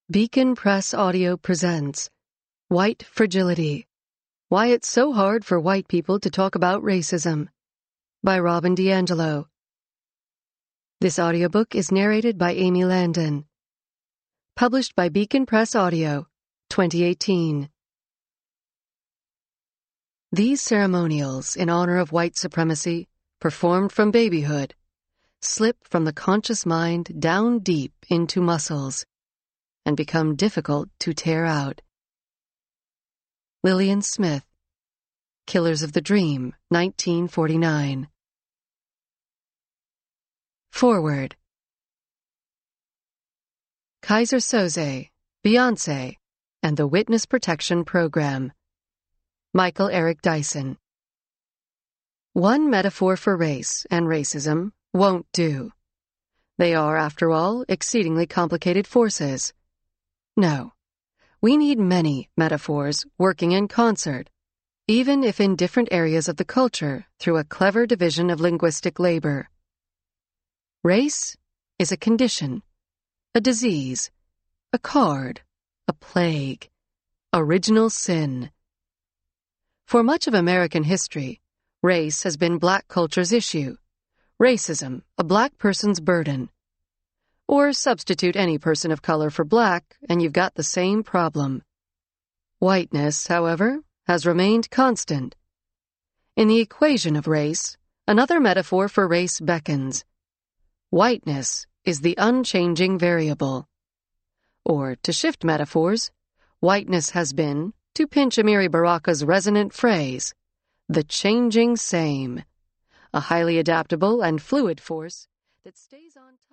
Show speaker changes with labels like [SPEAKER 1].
[SPEAKER 1] Beacon Press Audio presents White Fragility: Why It's So Hard for White People to Talk About Racism by Robin DiAngelo. This audiobook is narrated by Amy Landon. Published by Beacon Press Audio, 2018. These ceremonials in honor of white supremacy, performed from babyhood, slip from the conscious mind down deep into muscles and become difficult to tear out. Lillian Smith, Killers of the Dream, 1949. Forward. Keyser Söze, Beyoncé, and the Witness Protection Program. Michael Eric Dyson. One metaphor for race and racism won't do. They are, after all, exceedingly complicated forces. No, we need many metaphors working in concert, even if in different areas of the culture through a clever division of linguistic labor. Race is a condition, a disease, a card, a plague, original sin. For much of American history, race has been black culture's issue, racism a black person's burden. Or substitute any person of color for black, and you've got the same problem. Whiteness, however, has remained constant. In the equation of race, another metaphor for race beckons. Whiteness is the unchanging variable. Or, to shift metaphors, whiteness has been, to pinch Amiri Baraka's resonant phrase, the changing same, a highly adaptable and fluid force that stays on top.